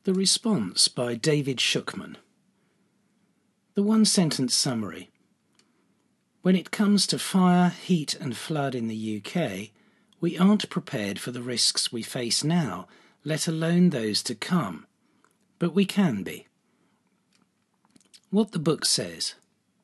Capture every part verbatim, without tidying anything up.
The Response by David Shukman. The one-sentence summary. When it comes to fire, heat and flood in the U K, we aren't prepared for the risks we face now, let alone those to come. But we can be. What the book says.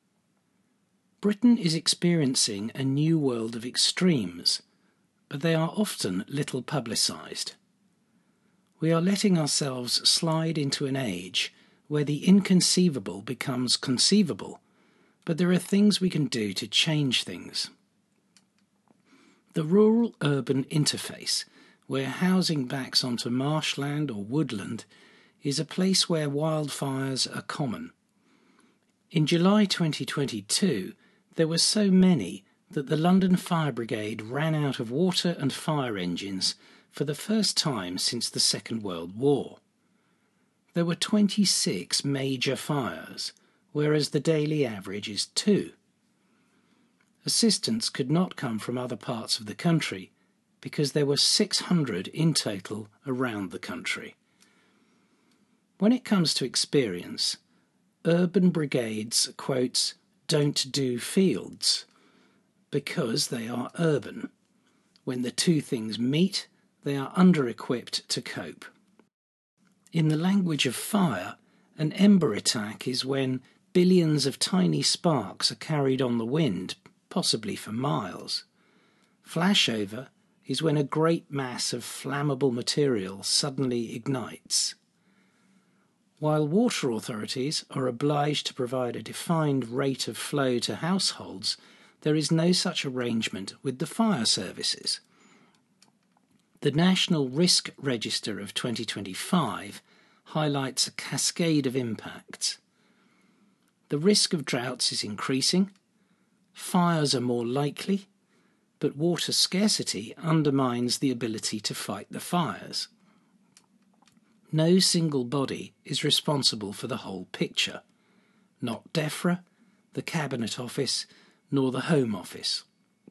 Britain is experiencing a new world of extremes, but they are often little publicised. We are letting ourselves slide into an age where the inconceivable becomes conceivable, but there are things we can do to change things. The rural-urban interface, where housing backs onto marshland or woodland, is a place where wildfires are common. In July twenty twenty-two, there were so many that the London Fire Brigade ran out of water and fire engines for the first time since the Second World War. There were twenty-six major fires, whereas the daily average is two. Assistance could not come from other parts of the country because there were six hundred in total around the country. When it comes to experience, urban brigades, quotes, don't do fields because they are urban. When the two things meet, they are under-equipped to cope. In the language of fire, an ember attack is when billions of tiny sparks are carried on the wind, possibly for miles. Flashover is when a great mass of flammable material suddenly ignites. While water authorities are obliged to provide a defined rate of flow to households, there is no such arrangement with the fire services. The National Risk Register of twenty twenty-five highlights a cascade of impacts. The risk of droughts is increasing, fires are more likely, but water scarcity undermines the ability to fight the fires. No single body is responsible for the whole picture, not DEFRA, the Cabinet Office, nor the Home Office.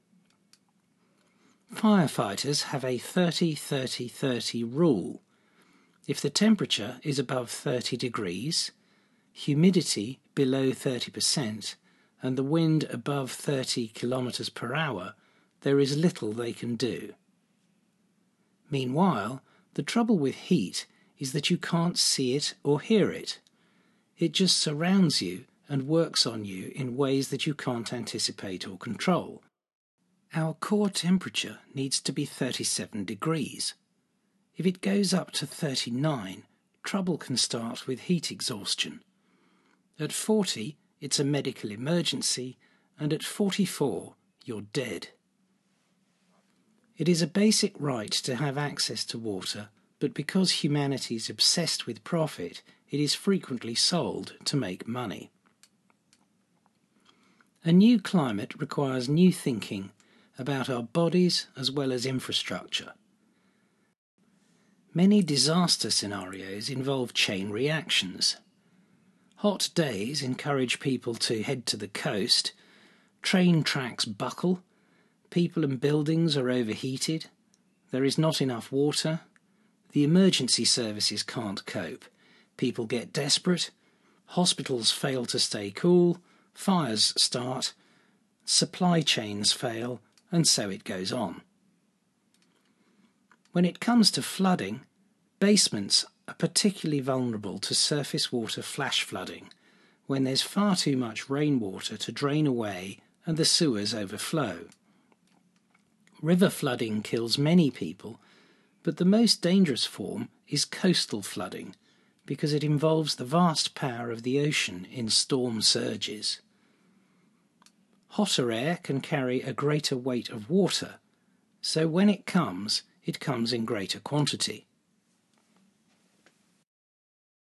Firefighters have a thirty thirty thirty rule. If the temperature is above thirty degrees, humidity below thirty percent, and the wind above thirty kilometers per hour, there is little they can do. Meanwhile, the trouble with heat is that you can't see it or hear it. It just surrounds you and works on you in ways that you can't anticipate or control. Our core temperature needs to be thirty-seven degrees. If it goes up to thirty-nine, trouble can start with heat exhaustion. At forty, it's a medical emergency, and at forty-four, you're dead. It is a basic right to have access to water, but because humanity is obsessed with profit, it is frequently sold to make money. A new climate requires new thinking about our bodies as well as infrastructure. Many disaster scenarios involve chain reactions. Hot days encourage people to head to the coast, train tracks buckle, people and buildings are overheated, there is not enough water, the emergency services can't cope, people get desperate, hospitals fail to stay cool, fires start, supply chains fail, and so it goes on. When it comes to flooding, basements are particularly vulnerable to surface water flash flooding, when there's far too much rainwater to drain away and the sewers overflow. River flooding kills many people, but the most dangerous form is coastal flooding, because it involves the vast power of the ocean in storm surges. Hotter air can carry a greater weight of water, so when it comes, it comes in greater quantity.